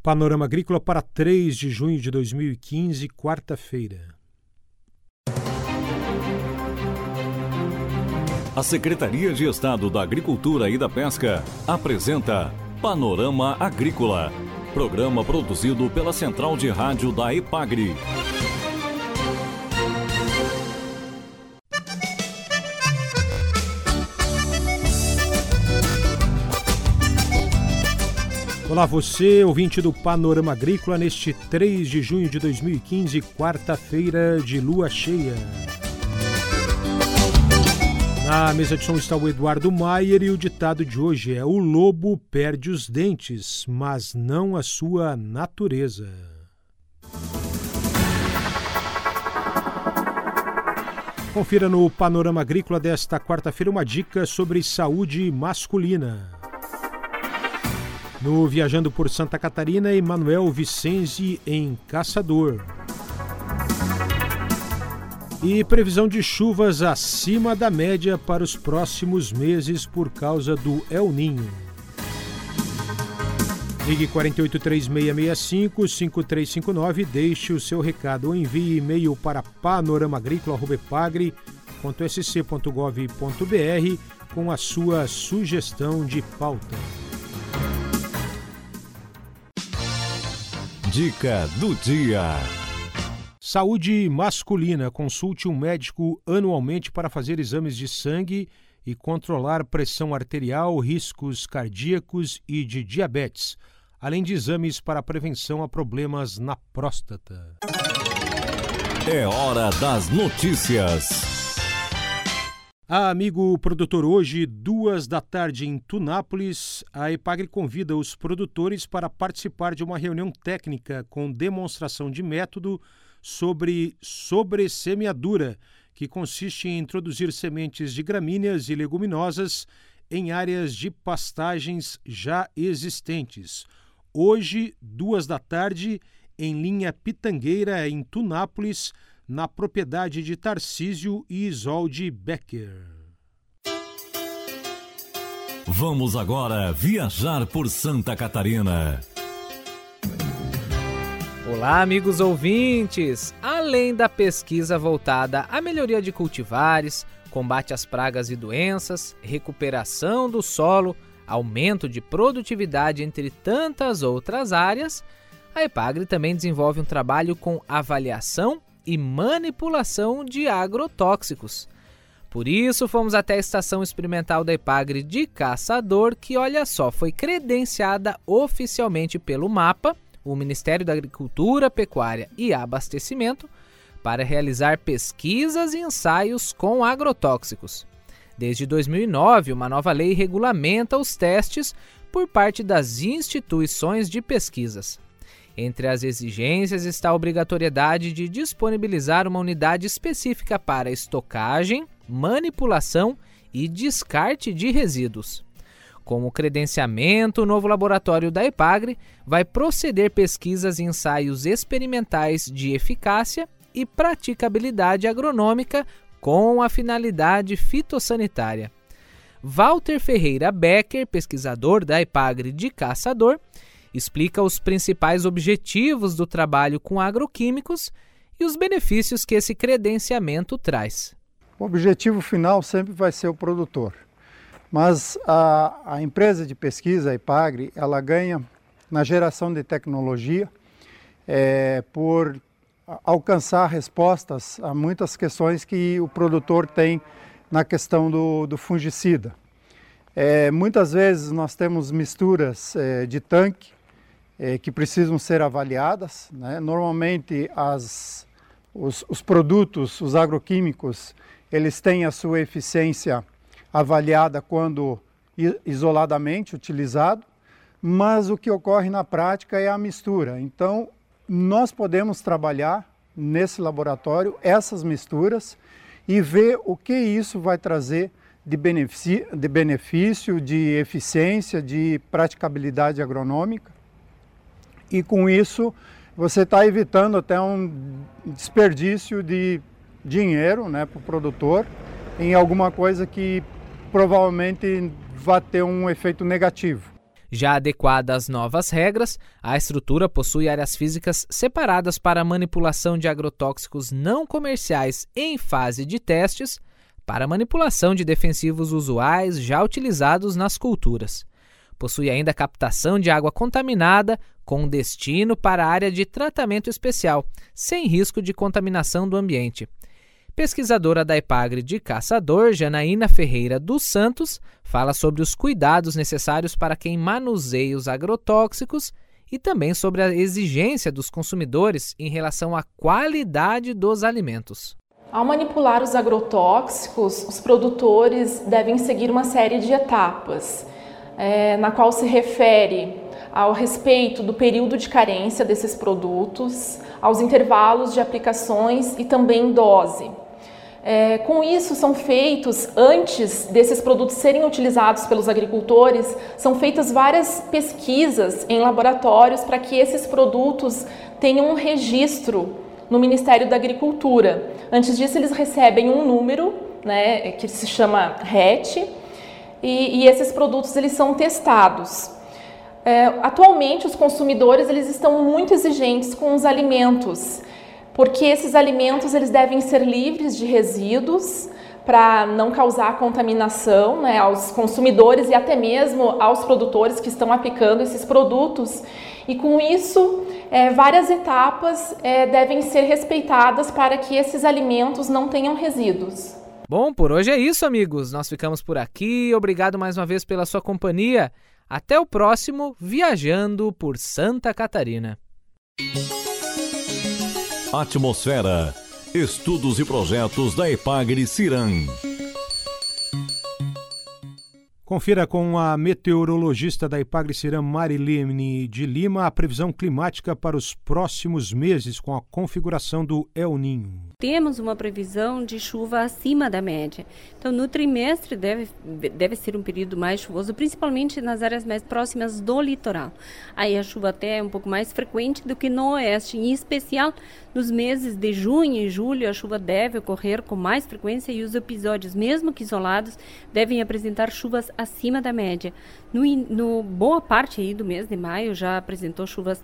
Panorama Agrícola para 3 de junho de 2015, quarta-feira. A Secretaria de Estado da Agricultura e da Pesca apresenta Panorama Agrícola, programa produzido pela Central de Rádio da EPAGRE. Olá você, ouvinte do Panorama Agrícola, neste 3 de junho de 2015, quarta-feira de lua cheia. Na mesa de som está o Eduardo Maier e o ditado de hoje é: o lobo perde os dentes, mas não a sua natureza. Confira no Panorama Agrícola desta quarta-feira uma dica sobre saúde masculina. No Viajando por Santa Catarina, Emanuel Vicenzi em Caçador. E previsão de chuvas acima da média para os próximos meses por causa do El Ninho. Ligue 483665-5359, deixe o seu recado ou envie e-mail para panoramaagricola@epagre.sc.gov.br com a sua sugestão de pauta. Dica do dia. Saúde masculina. Consulte um médico anualmente para fazer exames de sangue e controlar pressão arterial, riscos cardíacos e de diabetes, além de exames para prevenção a problemas na próstata. É hora das notícias. Amigo produtor, hoje, 2h em Tunápolis, a EPAGRE convida os produtores para participar de uma reunião técnica com demonstração de método sobre sobressemeadura, que consiste em introduzir sementes de gramíneas e leguminosas em áreas de pastagens já existentes. Hoje, 2h, em linha Pitangueira, em Tunápolis, na propriedade de Tarcísio e Isolde Becker. Vamos agora viajar por Santa Catarina. Olá, amigos ouvintes! Além da pesquisa voltada à melhoria de cultivares, combate às pragas e doenças, recuperação do solo, aumento de produtividade, entre tantas outras áreas, a EPAGRE também desenvolve um trabalho com avaliação e manipulação de agrotóxicos. Por isso, fomos até a Estação Experimental da EPAGRE de Caçador, que, olha só, foi credenciada oficialmente pelo MAPA, o Ministério da Agricultura, Pecuária e Abastecimento, para realizar pesquisas e ensaios com agrotóxicos. Desde 2009, uma nova lei regulamenta os testes por parte das instituições de pesquisas. Entre as exigências está a obrigatoriedade de disponibilizar uma unidade específica para estocagem, manipulação e descarte de resíduos. Com o credenciamento, o novo laboratório da EPAGRE vai proceder pesquisas e ensaios experimentais de eficácia e praticabilidade agronômica com a finalidade fitossanitária. Walter Ferreira Becker, pesquisador da EPAGRE de Caçador, explica os principais objetivos do trabalho com agroquímicos e os benefícios que esse credenciamento traz. O objetivo final sempre vai ser o produtor, mas a empresa de pesquisa, a EPAGRE, ela ganha na geração de tecnologia por alcançar respostas a muitas questões que o produtor tem na questão do fungicida. Muitas vezes nós temos misturas de tanque que precisam ser avaliadas, né? Normalmente os produtos, os agroquímicos, eles têm a sua eficiência avaliada quando isoladamente utilizado, mas o que ocorre na prática é a mistura. Então, nós podemos trabalhar nesse laboratório essas misturas e ver o que isso vai trazer de benefício, de eficiência, de praticabilidade agronômica. E com isso você está evitando até um desperdício de dinheiro, né, para o produtor em alguma coisa que provavelmente vai ter um efeito negativo. Já adequada às novas regras, a estrutura possui áreas físicas separadas para a manipulação de agrotóxicos não comerciais em fase de testes, para a manipulação de defensivos usuais já utilizados nas culturas. Possui ainda captação de água contaminada com destino para a área de tratamento especial, sem risco de contaminação do ambiente. Pesquisadora da Epagri de Caçador, Janaína Ferreira dos Santos, fala sobre os cuidados necessários para quem manuseia os agrotóxicos e também sobre a exigência dos consumidores em relação à qualidade dos alimentos. Ao manipular os agrotóxicos, os produtores devem seguir uma série de etapas, na qual se refere ao respeito do período de carência desses produtos, aos intervalos de aplicações e também dose. Com isso, são feitos, antes desses produtos serem utilizados pelos agricultores, são feitas várias pesquisas em laboratórios para que esses produtos tenham um registro no Ministério da Agricultura. Antes disso, eles recebem um número, que se chama RET, e esses produtos eles são testados. Atualmente, os consumidores eles estão muito exigentes com os alimentos, porque esses alimentos eles devem ser livres de resíduos para não causar contaminação, aos consumidores e até mesmo aos produtores que estão aplicando esses produtos. E com isso, várias etapas devem ser respeitadas para que esses alimentos não tenham resíduos. Bom, por hoje é isso, amigos. Nós ficamos por aqui. Obrigado mais uma vez pela sua companhia. Até o próximo Viajando por Santa Catarina. Atmosfera. Estudos e projetos da Epagri Ciram. Confira com a meteorologista da Epagri Ciram, Marilene de Lima, a previsão climática para os próximos meses com a configuração do El Niño. Temos uma previsão de chuva acima da média. Então, no trimestre deve ser um período mais chuvoso, principalmente nas áreas mais próximas do litoral. Aí a chuva até é um pouco mais frequente do que no oeste, em especial nos meses de junho e julho, a chuva deve ocorrer com mais frequência e os episódios, mesmo que isolados, devem apresentar chuvas acima da média. No boa parte aí do mês de maio já apresentou chuvas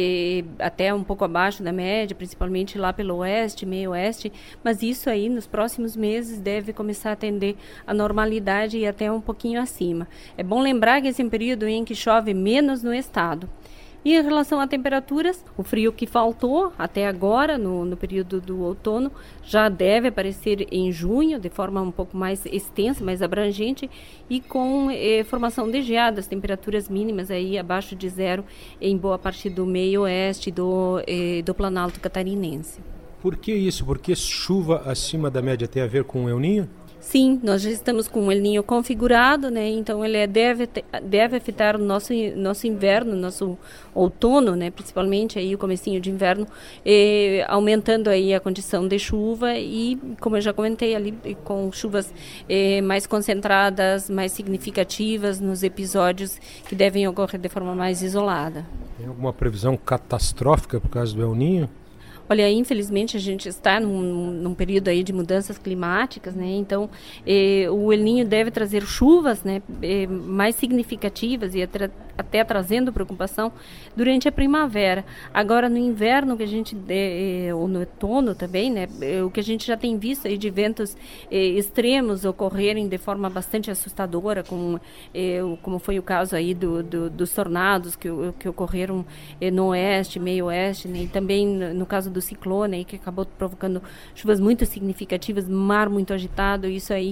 até um pouco abaixo da média, principalmente lá pelo oeste, meio oeste, mas isso aí nos próximos meses deve começar a tender à normalidade e até um pouquinho acima. É bom lembrar que esse é um período em que chove menos no estado. E em relação a temperaturas, o frio que faltou até agora, no período do outono, já deve aparecer em junho, de forma um pouco mais extensa, mais abrangente, e com formação de geadas, temperaturas mínimas aí abaixo de zero em boa parte do meio oeste do Planalto Catarinense. Por que isso? Porque chuva acima da média tem a ver com o El Niño? Sim, nós já estamos com o El Niño configurado, então ele deve afetar o nosso inverno, nosso outono, principalmente aí o comecinho de inverno, aumentando aí a condição de chuva e, como eu já comentei ali, com chuvas mais concentradas, mais significativas nos episódios que devem ocorrer de forma mais isolada. Tem alguma previsão catastrófica por causa do El Niño? Olha, infelizmente a gente está num período aí de mudanças climáticas, então o El Niño deve trazer chuvas, mais significativas e até trazendo preocupação durante a primavera. Agora no inverno, que a gente ou no outono também, o que a gente já tem visto aí de ventos extremos ocorrerem de forma bastante assustadora, como foi o caso aí dos tornados que ocorreram no oeste, meio oeste, e também no caso do ciclone, que acabou provocando chuvas muito significativas, mar muito agitado. Isso aí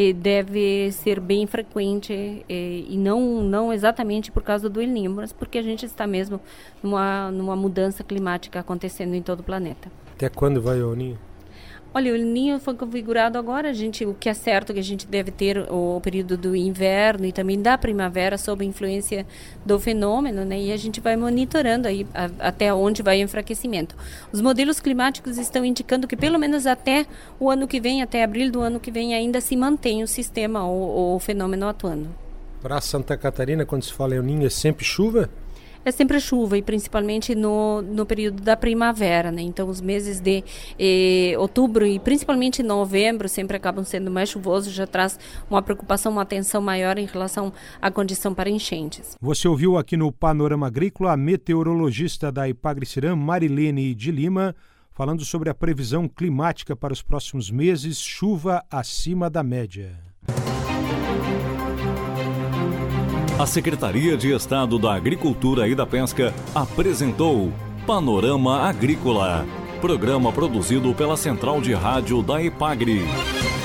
deve ser bem frequente e não exatamente por causa do El Niño, mas porque a gente está mesmo numa mudança climática acontecendo em todo o planeta. Até quando vai o El Niño? Olha, o El Niño foi configurado agora, o que é certo que a gente deve ter o período do inverno e também da primavera sob influência do fenômeno, e a gente vai monitorando aí até onde vai o enfraquecimento. Os modelos climáticos estão indicando que pelo menos até o ano que vem, até abril do ano que vem, ainda se mantém o sistema ou o fenômeno atuando. Para Santa Catarina, quando se fala El Niño, é sempre chuva? é sempre chuva, e principalmente no período da primavera, né? Então, os meses de outubro e principalmente novembro sempre acabam sendo mais chuvosos, já traz uma preocupação, uma atenção maior em relação à condição para enchentes. Você ouviu aqui no Panorama Agrícola a meteorologista da Ipagre-Ciram, Marilene de Lima, falando sobre a previsão climática para os próximos meses, chuva acima da média. A Secretaria de Estado da Agricultura e da Pesca apresentou Panorama Agrícola, programa produzido pela Central de Rádio da Ipagre.